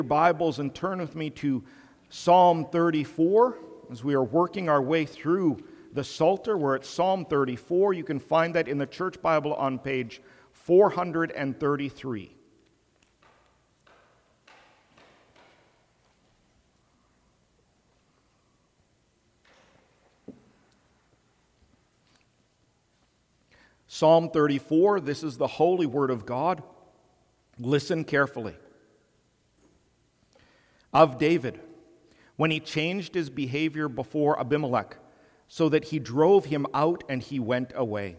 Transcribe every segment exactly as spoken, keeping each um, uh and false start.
Bibles and turn with me to Psalm thirty-four as we are working our way through the Psalter. We're at Psalm thirty-four. You can find that in the Church Bible on page four hundred thirty-three. Psalm thirty-four, this is the holy word of God. Listen carefully. Of David, when he changed his behavior before Abimelech, so that he drove him out and he went away.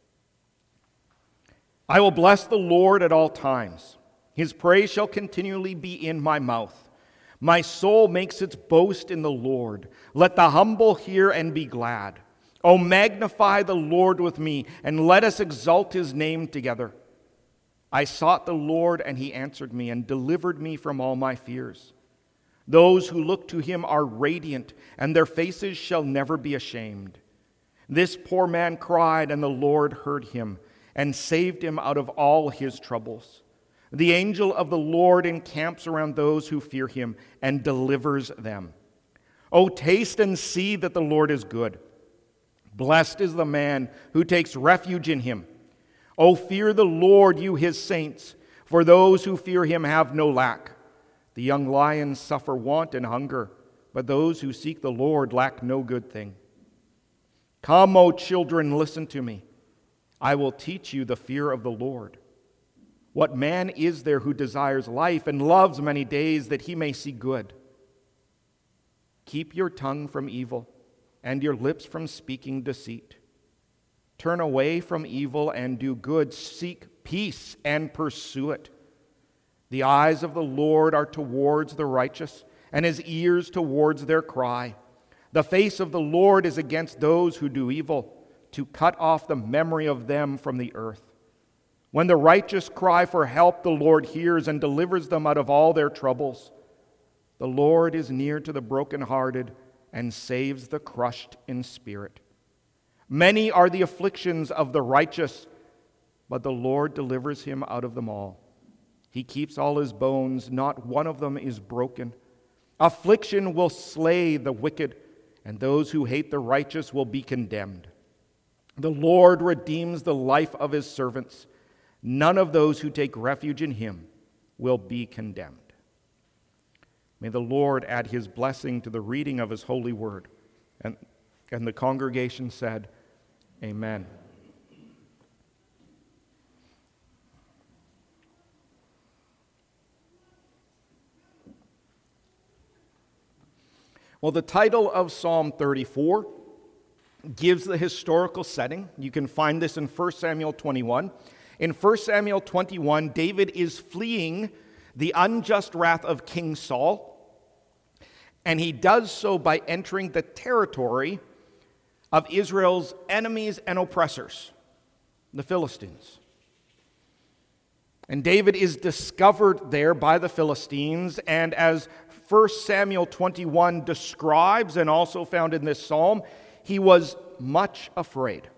I will bless the Lord at all times. His praise shall continually be in my mouth. My soul makes its boast in the Lord. Let the humble hear and be glad. O magnify the Lord with me, and let us exalt his name together. I sought the Lord, and he answered me, and delivered me from all my fears. Those who look to him are radiant, and their faces shall never be ashamed. This poor man cried, and the Lord heard him, and saved him out of all his troubles. The angel of the Lord encamps around those who fear him, and delivers them. O taste and see that the Lord is good. Blessed is the man who takes refuge in him. O fear the Lord, you his saints, for those who fear him have no lack. The young lions suffer want and hunger, but those who seek the Lord lack no good thing. Come, O children, listen to me. I will teach you the fear of the Lord. What man is there who desires life and loves many days that he may see good? Keep your tongue from evil and your lips from speaking deceit. Turn away from evil and do good. Seek peace and pursue it. The eyes of the Lord are towards the righteous, and his ears towards their cry. The face of the Lord is against those who do evil, to cut off the memory of them from the earth. When the righteous cry for help, the Lord hears and delivers them out of all their troubles. The Lord is near to the brokenhearted and saves the crushed in spirit. Many are the afflictions of the righteous, but the Lord delivers him out of them all. He keeps all his bones, not one of them is broken. Affliction will slay the wicked, and those who hate the righteous will be condemned. The Lord redeems the life of his servants. None of those who take refuge in him will be condemned. May the Lord add his blessing to the reading of his holy word. And, and the congregation said, Amen. Well, the title of Psalm thirty-four gives the historical setting. You can find this in First Samuel twenty-one. In First Samuel twenty-one, David is fleeing the unjust wrath of King Saul, and he does so by entering the territory of Israel's enemies and oppressors, the Philistines. And David is discovered there by the Philistines, and as First Samuel twenty-one describes, and also found in this psalm, he was much afraid.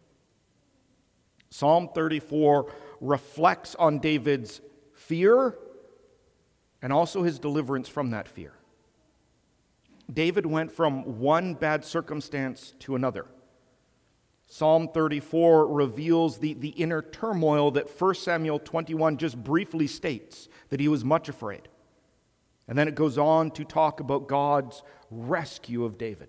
Psalm thirty-four reflects on David's fear and also his deliverance from that fear. David went from one bad circumstance to another. Psalm thirty-four reveals the, the inner turmoil that First Samuel twenty-one just briefly states, that he was much afraid. And then it goes on to talk about God's rescue of David.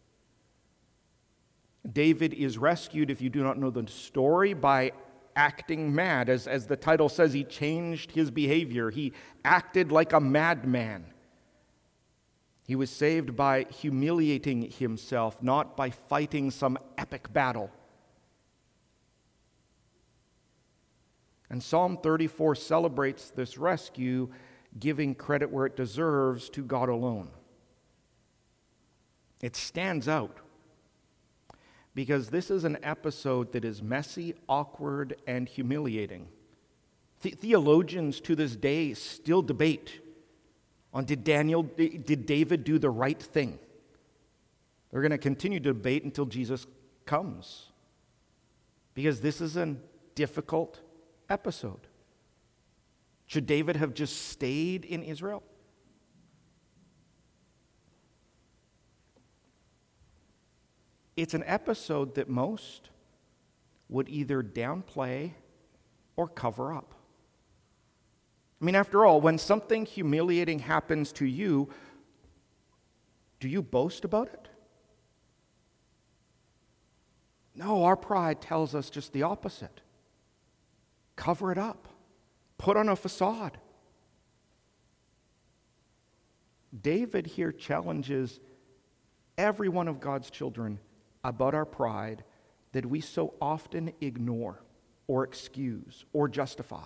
David is rescued, if you do not know the story, by acting mad. As, as the title says, he changed his behavior. He acted like a madman. He was saved by humiliating himself, not by fighting some epic battle. And Psalm thirty-four celebrates this rescue, giving credit where it deserves to God alone. It stands out because this is an episode that is messy, awkward, and humiliating. The- theologians to this day still debate on did Daniel, did David do the right thing? They're going to continue to debate until Jesus comes, because this is a difficult episode. Should David have just stayed in Israel? it's an episode that most would either downplay or cover up. I mean, after all, when something humiliating happens to you, do you boast about it? No, our pride tells us just the opposite. Cover it up. Put on a facade. David here challenges every one of God's children about our pride that we so often ignore or excuse or justify.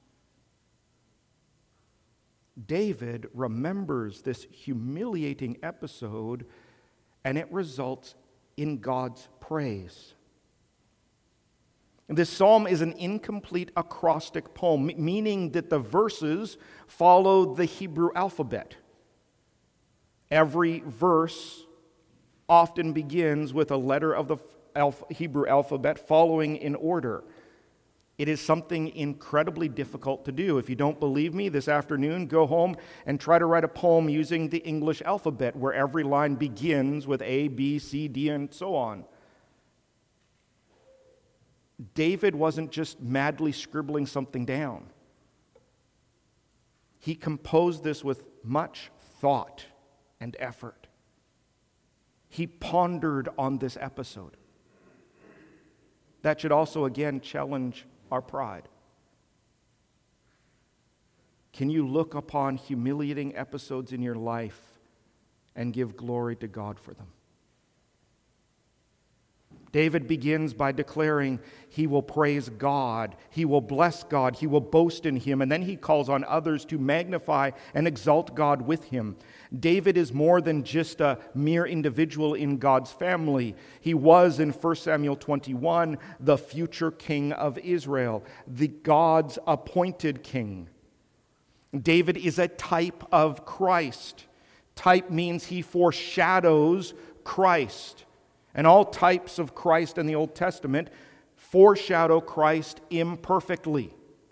David remembers this humiliating episode, and it results in God's praise. This psalm is an incomplete acrostic poem, meaning that the verses follow the Hebrew alphabet. Every verse often begins with a letter of the Hebrew alphabet following in order. It is something incredibly difficult to do. If you don't believe me, this afternoon, go home and try to write a poem using the English alphabet where every line begins with A, B, C, D, and so on. David wasn't just madly scribbling something down. He composed this with much thought and effort. He pondered on this episode. That should also, again, challenge our pride. Can you look upon humiliating episodes in your life and give glory to God for them? David begins by declaring he will praise God, he will bless God, he will boast in him, and then he calls on others to magnify and exalt God with him. David is more than just a mere individual in God's family. He was, in First Samuel twenty-one, the future king of Israel, the God's appointed king. David is a type of Christ. Type means he foreshadows Christ. And all types of Christ in the Old Testament foreshadow Christ imperfectly.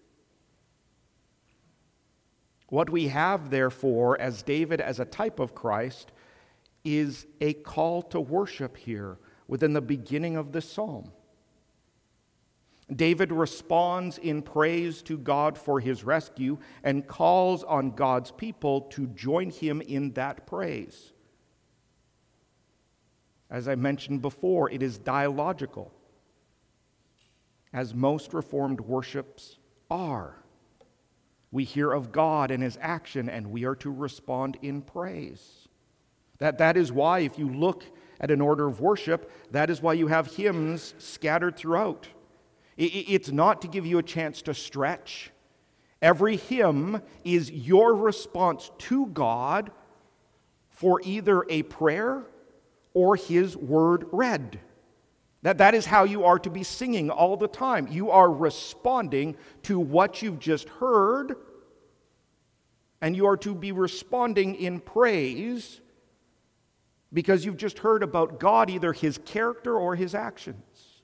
What we have, therefore, as David as a type of Christ, is a call to worship here within the beginning of this psalm. David responds in praise to God for his rescue and calls on God's people to join him in that praise. As I mentioned before, it is dialogical, as most Reformed worships are. We hear of God and his action, and we are to respond in praise. That, that is why, if you look at an order of worship, that is why you have hymns scattered throughout. It, it's not to give you a chance to stretch. Every hymn is your response to God for either a prayer or his word read. That, that is how you are to be singing all the time. You are responding to what you've just heard, and you are to be responding in praise because you've just heard about God, either his character or his actions.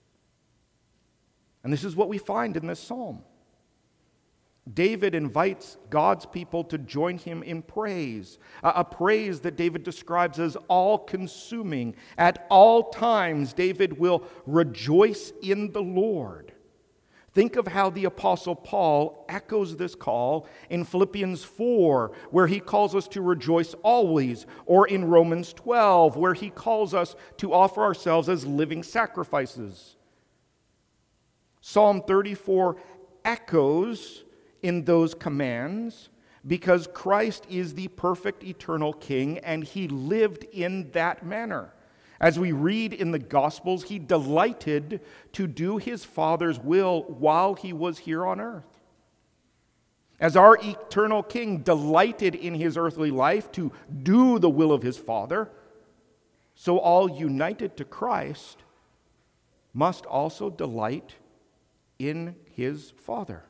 And this is what we find in this psalm. David invites God's people to join him in praise, a praise that David describes as all-consuming. At all times, David will rejoice in the Lord. Think of how the Apostle Paul echoes this call in Philippians four, where he calls us to rejoice always, or in Romans twelve, where he calls us to offer ourselves as living sacrifices. Psalm thirty-four echoes in those commands because Christ is the perfect eternal King, and he lived in that manner. As we read in the Gospels, he delighted to do his Father's will while he was here on earth. As our eternal King delighted in his earthly life to do the will of his Father, so all united to Christ must also delight in his Father.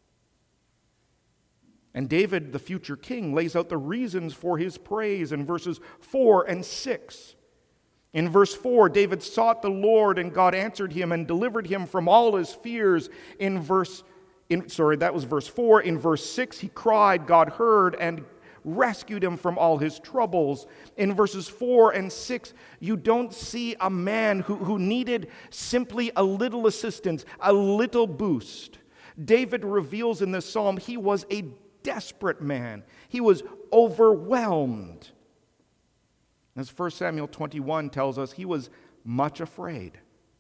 And David, the future king, lays out the reasons for his praise in verses four and six. In verse four, David sought the Lord, and God answered him and delivered him from all his fears. In verse, in, sorry, that was verse four. In verse six, he cried, God heard and rescued him from all his troubles. In verses four and six, you don't see a man who, who needed simply a little assistance, a little boost. David reveals in this psalm he was a desperate man. He was overwhelmed. As First Samuel twenty-one tells us, he was much afraid.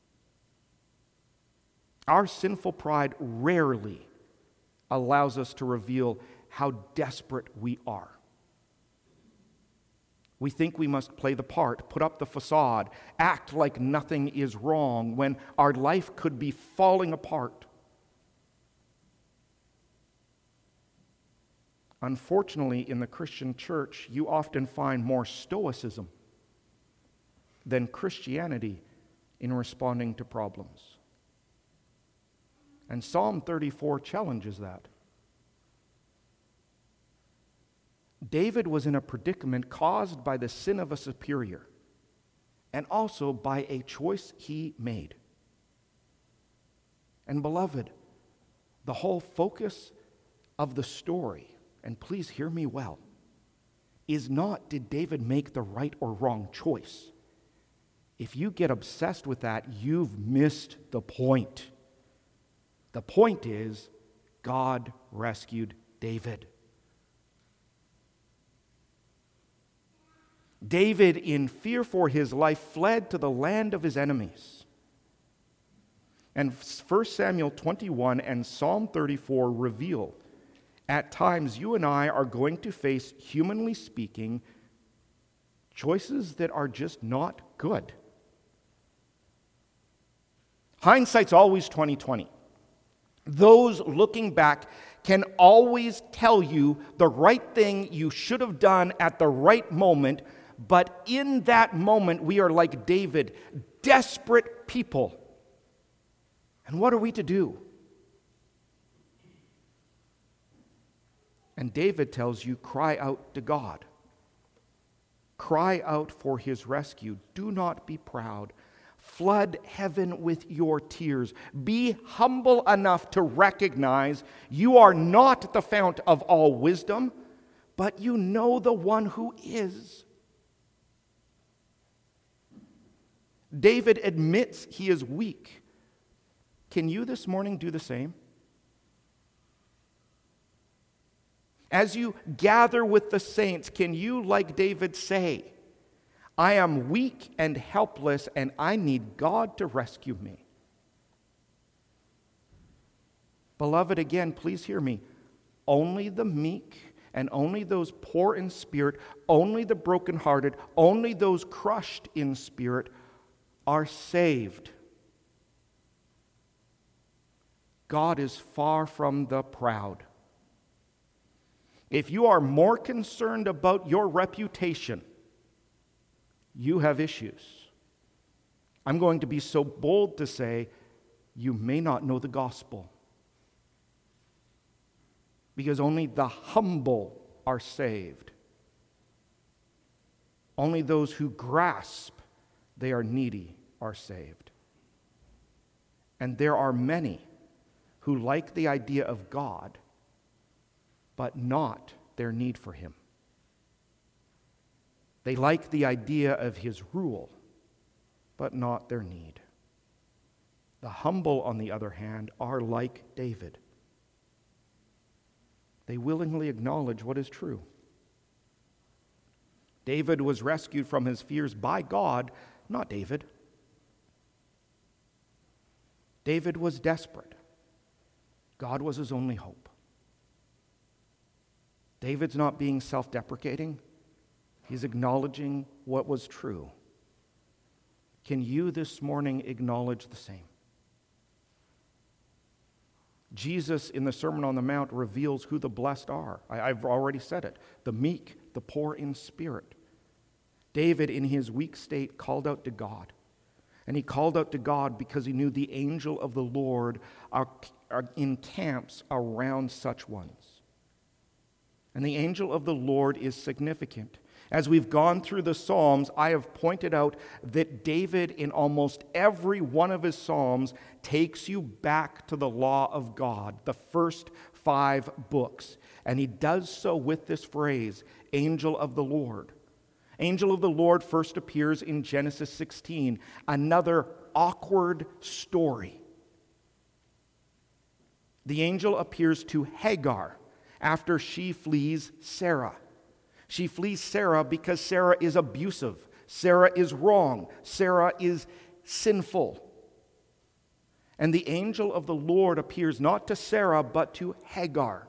Our sinful pride rarely allows us to reveal how desperate we are. We think we must play the part, put up the facade, act like nothing is wrong when our life could be falling apart. Unfortunately, in the Christian church, you often find more stoicism than Christianity in responding to problems. And Psalm thirty-four challenges that. David was in a predicament caused by the sin of a superior and also by a choice he made. And beloved, the whole focus of the story, and please hear me well, is not did David make the right or wrong choice. If you get obsessed with that, you've missed the point. The point is, God rescued David. David, in fear for his life, fled to the land of his enemies. And First Samuel twenty-one and Psalm thirty-four reveal, at times you and I are going to face, humanly speaking, choices that are just not good. Hindsight's always twenty twenty. Those looking back can always tell you the right thing you should have done at the right moment, but in that moment we are like David, desperate people. And what are we to do? And David tells you, cry out to God. Cry out for his rescue. Do not be proud. Flood heaven with your tears. Be humble enough to recognize you are not the fount of all wisdom, but you know the one who is. David admits he is weak. Can you this morning do the same? As you gather with the saints, can you, like David, say, I am weak and helpless, and I need God to rescue me? Beloved, again, please hear me. Only the meek and only those poor in spirit, only the brokenhearted, only those crushed in spirit are saved. God is far from the proud. If you are more concerned about your reputation, you have issues. I'm going to be so bold to say, you may not know the gospel. Because only the humble are saved. Only those who grasp they are needy are saved. And there are many who like the idea of God, but not their need for him. They like the idea of his rule, but not their need. The humble, on the other hand, are like David. They willingly acknowledge what is true. David was rescued from his fears by God, not David. David was desperate. God was his only hope. David's not being self-deprecating. He's acknowledging what was true. Can you this morning acknowledge the same? Jesus in the Sermon on the Mount reveals who the blessed are. I, I've already said it. The meek, the poor in spirit. David in his weak state called out to God. And he called out to God because he knew the angel of the Lord are, are encamps around such ones. And the angel of the Lord is significant. As we've gone through the Psalms, I have pointed out that David, in almost every one of his Psalms, takes you back to the law of God, the first five books. And he does so with this phrase, angel of the Lord. Angel of the Lord first appears in Genesis sixteen, another awkward story. The angel appears to Hagar after she flees Sarah. She flees Sarah because Sarah is abusive. Sarah is wrong. Sarah is sinful. And the angel of the Lord appears not to Sarah, but to Hagar.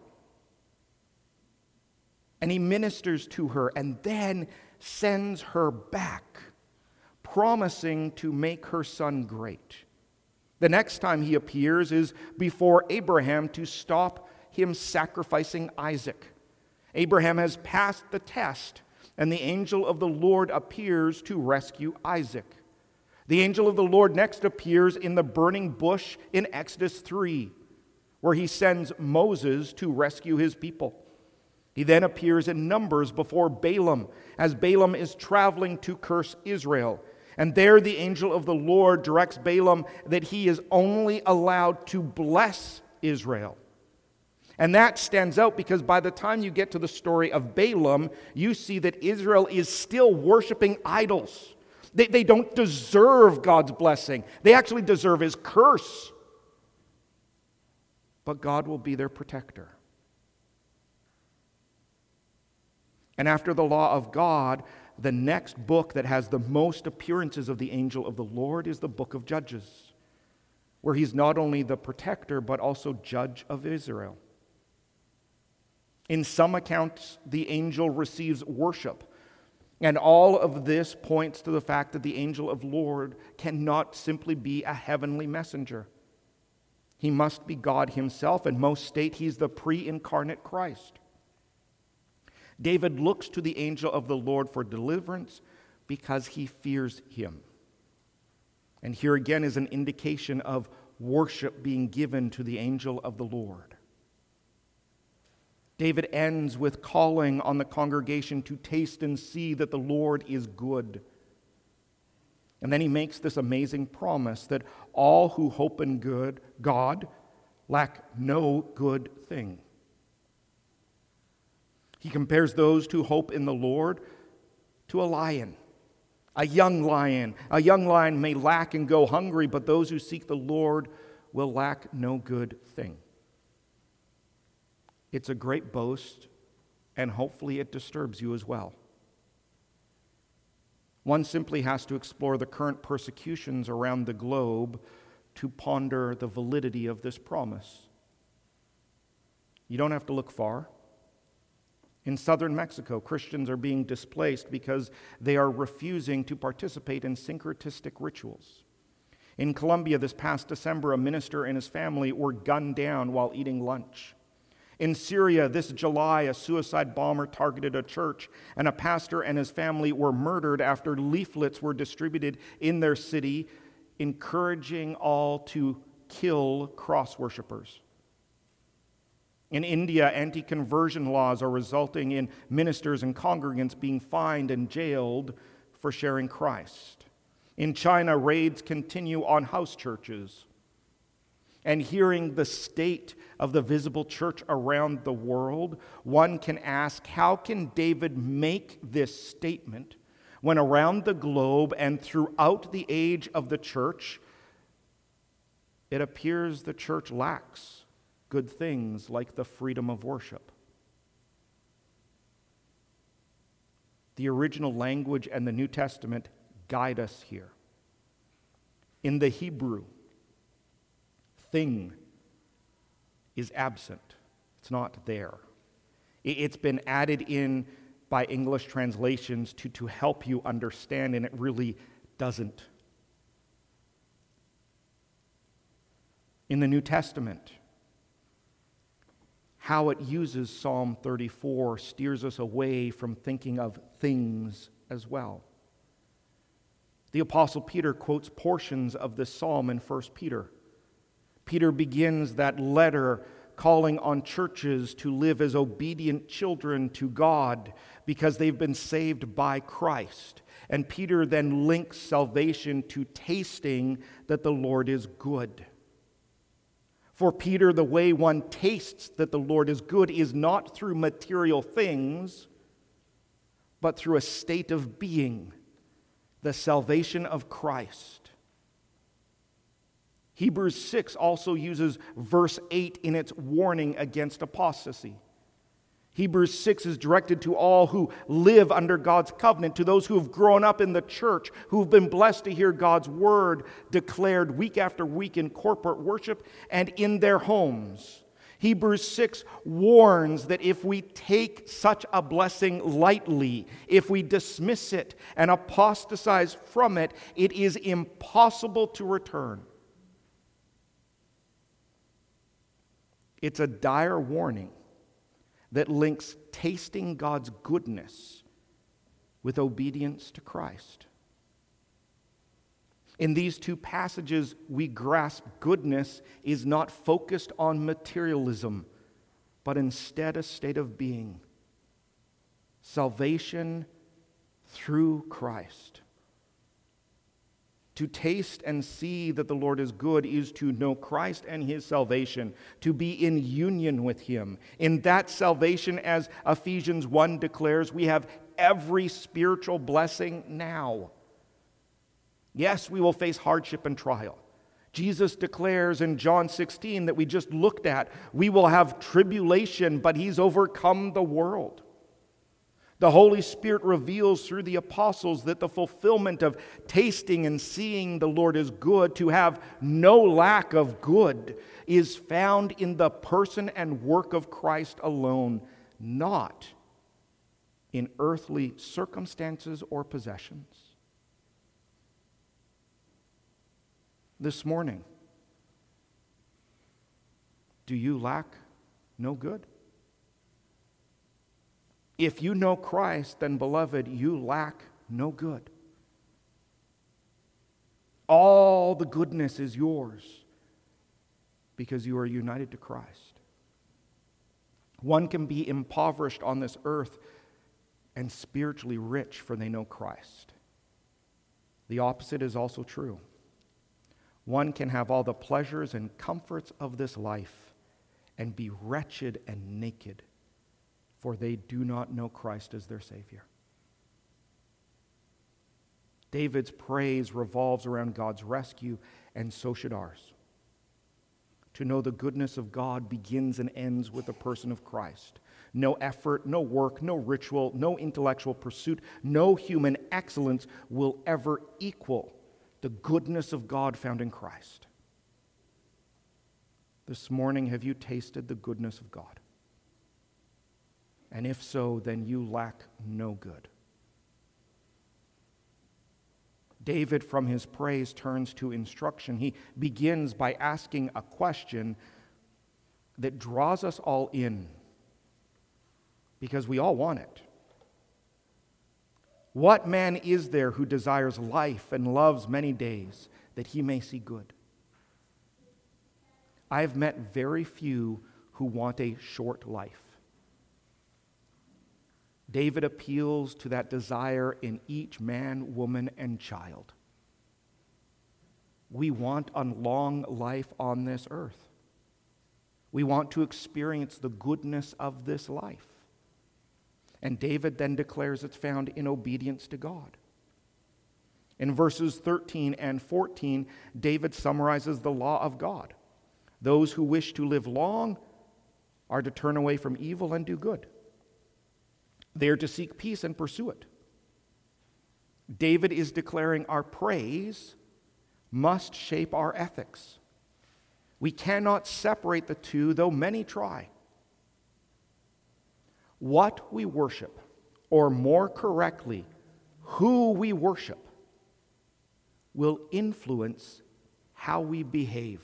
And he ministers to her and then sends her back, promising to make her son great. The next time he appears is before Abraham to stop him sacrificing Isaac. Abraham has passed the test, and the angel of the Lord appears to rescue Isaac. The angel of the Lord next appears in the burning bush in Exodus three, where he sends Moses to rescue his people. He then appears in Numbers before Balaam, as Balaam is traveling to curse Israel. And there the angel of the Lord directs Balaam that he is only allowed to bless Israel. And that stands out because by the time you get to the story of Balaam, you see that Israel is still worshiping idols. They, they don't deserve God's blessing. They actually deserve his curse. But God will be their protector. And after the law of God, the next book that has the most appearances of the angel of the Lord is the book of Judges, where he's not only the protector, but also judge of Israel. In some accounts, the angel receives worship. And all of this points to the fact that the angel of the Lord cannot simply be a heavenly messenger. He must be God himself, and most state he's the pre-incarnate Christ. David looks to the angel of the Lord for deliverance because he fears him. And here again is an indication of worship being given to the angel of the Lord. David ends with calling on the congregation to taste and see that the Lord is good. And then he makes this amazing promise that all who hope in good God lack no good thing. He compares those who hope in the Lord to a lion, a young lion. A young lion may lack and go hungry, but those who seek the Lord will lack no good thing. It's a great boast, and hopefully it disturbs you as well. One simply has to explore the current persecutions around the globe to ponder the validity of this promise. You don't have to look far. In southern Mexico, Christians are being displaced because they are refusing to participate in syncretistic rituals. In Colombia this past December, a minister and his family were gunned down while eating lunch. In Syria this July, a suicide bomber targeted a church, and a pastor and his family were murdered after leaflets were distributed in their city encouraging all to kill cross worshipers. In India, anti-conversion laws are resulting in ministers and congregants being fined and jailed for sharing Christ. In China, raids continue on house churches. And hearing the state of the visible church around the world, one can ask, how can David make this statement when around the globe and throughout the age of the church, it appears the church lacks good things like the freedom of worship? The original language and the New Testament guide us here. In the Hebrew, thing is absent. It's not there. It's been added in by English translations to, to help you understand, and it really doesn't. In the New Testament, how it uses Psalm thirty-four steers us away from thinking of things as well. The Apostle Peter quotes portions of this psalm in First Peter. Peter begins that letter calling on churches to live as obedient children to God because they've been saved by Christ. And Peter then links salvation to tasting that the Lord is good. For Peter, the way one tastes that the Lord is good is not through material things, but through a state of being, the salvation of Christ. Hebrews six also uses verse eight in its warning against apostasy. Hebrews six is directed to all who live under God's covenant, to those who have grown up in the church, who have been blessed to hear God's word declared week after week in corporate worship and in their homes. Hebrews six warns that if we take such a blessing lightly, if we dismiss it and apostatize from it, it is impossible to return. It's a dire warning that links tasting God's goodness with obedience to Christ. In these two passages, we grasp goodness is not focused on materialism, but instead a state of being. Salvation through Christ. To taste and see that the Lord is good is to know Christ and His salvation, to be in union with Him. In that salvation, as Ephesians one declares, we have every spiritual blessing now. Yes, we will face hardship and trial. Jesus declares in John sixteen that we just looked at, we will have tribulation, but He's overcome the world. The Holy Spirit reveals through the apostles that the fulfillment of tasting and seeing the Lord is good, to have no lack of good, is found in the person and work of Christ alone, not in earthly circumstances or possessions. This morning, do you lack no good? If you know Christ, then, beloved, you lack no good. All the goodness is yours because you are united to Christ. One can be impoverished on this earth and spiritually rich, for they know Christ. The opposite is also true. One can have all the pleasures and comforts of this life and be wretched and naked, for they do not know Christ as their Savior. David's praise revolves around God's rescue, and so should ours. To know the goodness of God begins and ends with the person of Christ. No effort, no work, no ritual, no intellectual pursuit, no human excellence will ever equal the goodness of God found in Christ. This morning, have you tasted the goodness of God? And if so, then you lack no good. David, from his praise, turns to instruction. He begins by asking a question that draws us all in, because we all want it. What man is there who desires life and loves many days, that he may see good? I have met very few who want a short life. David appeals to that desire in each man, woman, and child. We want a long life on this earth. We want to experience the goodness of this life. And David then declares it's found in obedience to God. In verses thirteen and fourteen, David summarizes the law of God. Those who wish to live long are to turn away from evil and do good. They are to seek peace and pursue it. David is declaring our praise must shape our ethics. We cannot separate the two, though many try. What we worship, or more correctly, who we worship, will influence how we behave.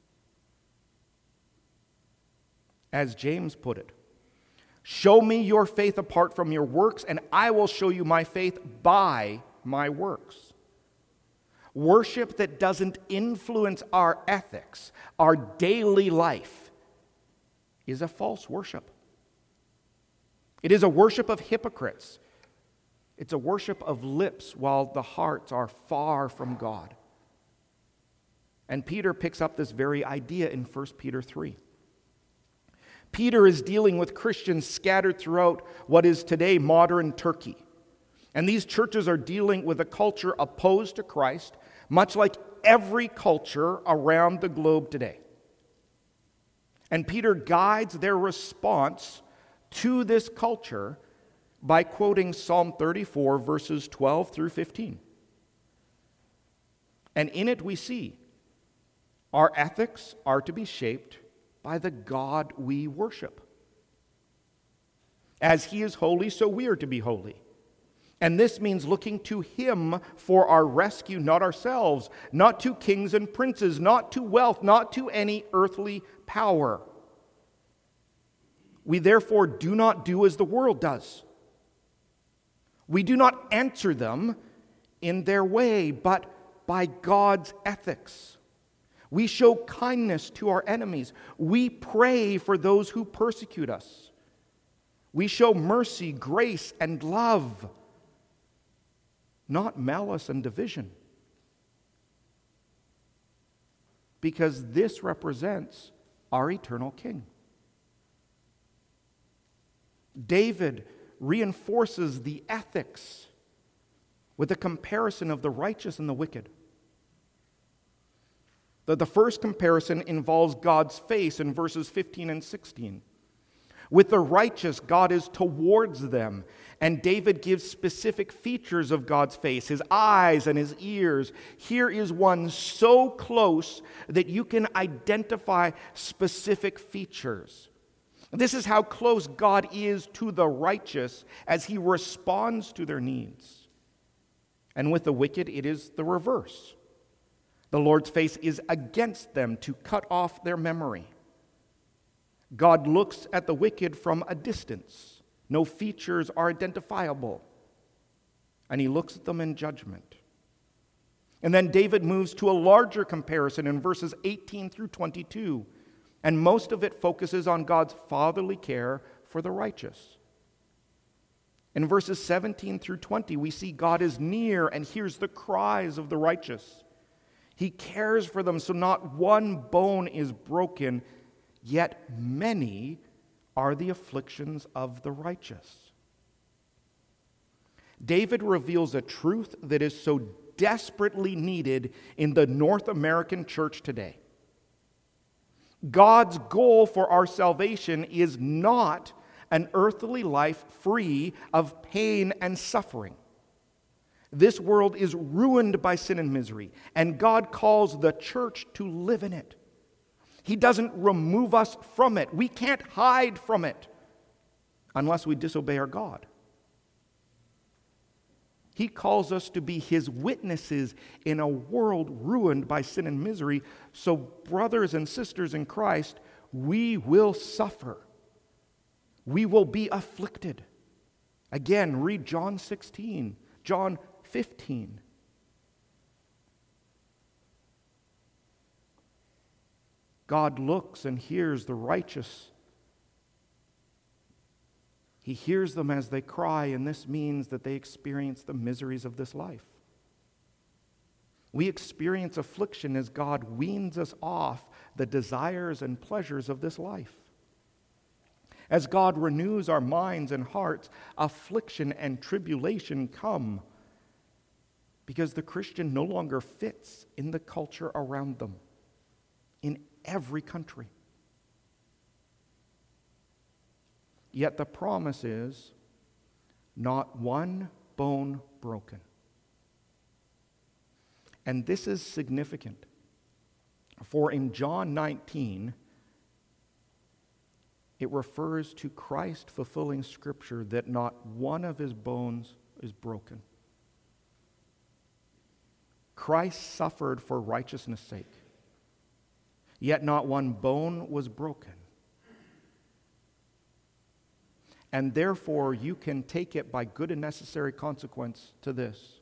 As James put it, show me your faith apart from your works, and I will show you my faith by my works. Worship that doesn't influence our ethics, our daily life, is a false worship. It is a worship of hypocrites. It's a worship of lips while the hearts are far from God. And Peter picks up this very idea in First Peter three. Peter is dealing with Christians scattered throughout what is today modern Turkey. And these churches are dealing with a culture opposed to Christ, much like every culture around the globe today. And Peter guides their response to this culture by quoting Psalm thirty-four, verses twelve through fifteen. And in it we see our ethics are to be shaped by the God we worship. As He is holy, so we are to be holy. And this means looking to Him for our rescue, not ourselves, not to kings and princes, not to wealth, not to any earthly power. We therefore do not do as the world does. We do not answer them in their way, but by God's ethics. We show kindness to our enemies. We pray for those who persecute us. We show mercy, grace, and love, not malice and division. Because this represents our eternal King. David reinforces the ethics with a comparison of the righteous and the wicked. The, the first comparison involves God's face in verses fifteen and sixteen. With the righteous, God is towards them, and David gives specific features of God's face, His eyes and His ears. Here is one so close that you can identify specific features. This is how close God is to the righteous as He responds to their needs. And with the wicked, it is the reverse. The Lord's face is against them to cut off their memory. God looks at the wicked from a distance. No features are identifiable. And He looks at them in judgment. And then David moves to a larger comparison in verses eighteen through twenty-two. And most of it focuses on God's fatherly care for the righteous. In verses seventeen through twenty, we see God is near and hears the cries of the righteous. He cares for them so not one bone is broken, yet many are the afflictions of the righteous. David reveals a truth that is so desperately needed in the North American church today. God's goal for our salvation is not an earthly life free of pain and suffering. This world is ruined by sin and misery, and God calls the church to live in it. He doesn't remove us from it. We can't hide from it unless we disobey our God. He calls us to be His witnesses in a world ruined by sin and misery. So, brothers and sisters in Christ, we will suffer. We will be afflicted. Again, read John sixteen, John fifteen. God looks and hears the righteous. He hears them as they cry, and this means that they experience the miseries of this life. We experience affliction as God weans us off the desires and pleasures of this life. As God renews our minds and hearts, affliction and tribulation come because the Christian no longer fits in the culture around them in every country. Yet the promise is not one bone broken. And this is significant, for in John nineteen, it refers to Christ fulfilling Scripture that not one of His bones is broken. Christ suffered for righteousness' sake, yet not one bone was broken. And therefore, you can take it by good and necessary consequence to this.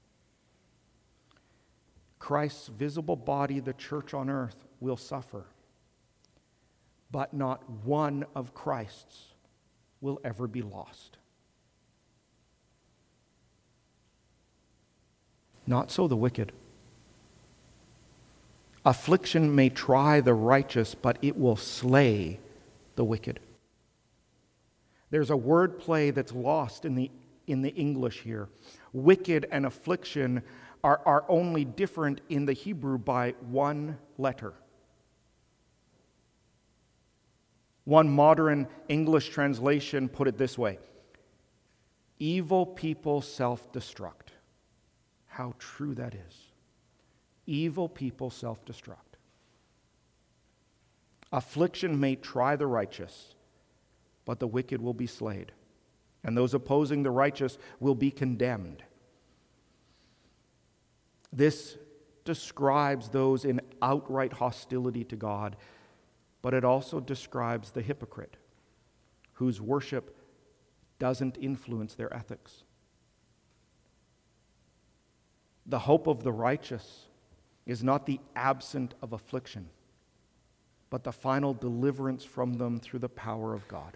Christ's visible body, the church on earth, will suffer, but not one of Christ's will ever be lost. Not so the wicked. Affliction may try the righteous, but it will slay the wicked. There's a word play that's lost in the in the English here. Wicked and affliction are, are only different in the Hebrew by one letter. One modern English translation put it this way: evil people self-destruct. How true that is. Evil people self-destruct. Affliction may try the righteous, but the wicked will be slain, and those opposing the righteous will be condemned. This describes those in outright hostility to God, but it also describes the hypocrite, whose worship doesn't influence their ethics. The hope of the righteous is not the absence of affliction, but the final deliverance from them through the power of God.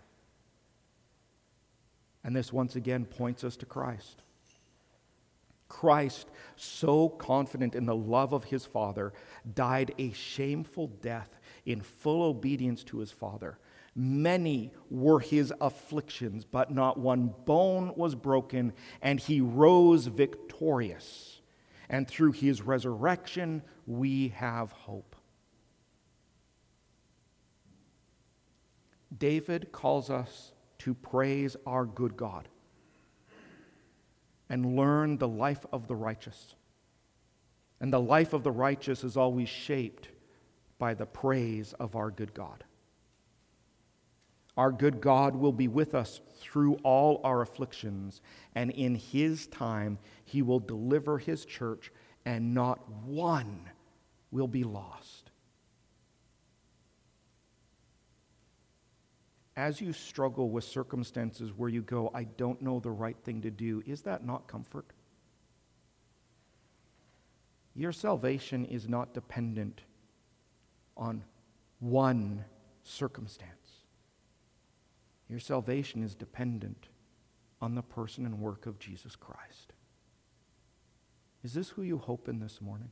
And this once again points us to Christ. Christ, so confident in the love of his Father, died a shameful death in full obedience to his Father. Many were his afflictions, but not one bone was broken, and he rose victorious. And through his resurrection, we have hope. David calls us to praise our good God and learn the life of the righteous. And the life of the righteous is always shaped by the praise of our good God. Our good God will be with us through all our afflictions, and in his time he will deliver his church, and not one will be lost. As you struggle with circumstances where you go, I don't know the right thing to do, is that not comfort? Your salvation is not dependent on one circumstance. Your salvation is dependent on the person and work of Jesus Christ. Is this who you hope in this morning?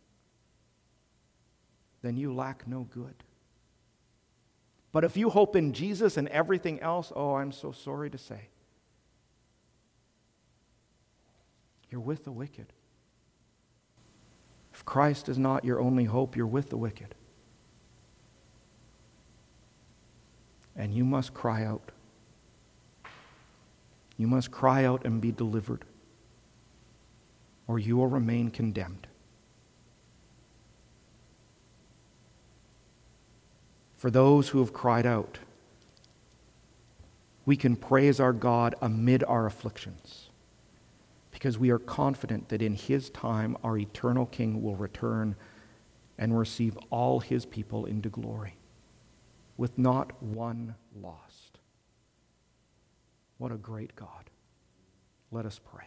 Then you lack no good. But if you hope in Jesus and everything else, oh, I'm so sorry to say, you're with the wicked. If Christ is not your only hope, you're with the wicked. And you must cry out. You must cry out and be delivered, or you will remain condemned. For those who have cried out, we can praise our God amid our afflictions, because we are confident that in his time our eternal King will return and receive all his people into glory, with not one lost. What a great God. Let us pray.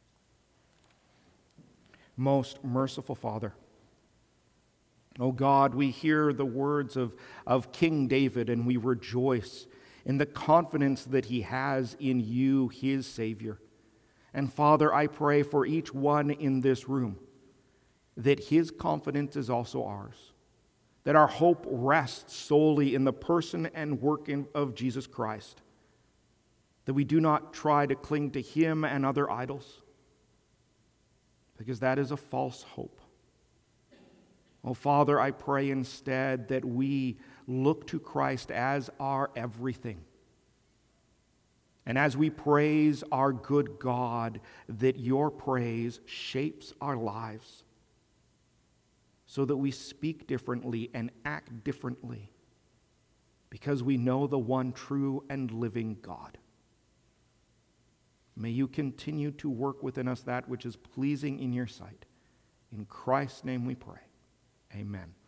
Most merciful Father, O God, we hear the words of, of King David, and we rejoice in the confidence that he has in you, his Savior. And Father, I pray for each one in this room that his confidence is also ours, that our hope rests solely in the person and work of Jesus Christ, that we do not try to cling to him and other idols, because that is a false hope. Oh, Father, I pray instead that we look to Christ as our everything. And as we praise our good God, that your praise shapes our lives so that we speak differently and act differently, because we know the one true and living God. May you continue to work within us that which is pleasing in your sight. In Christ's name we pray. Amen.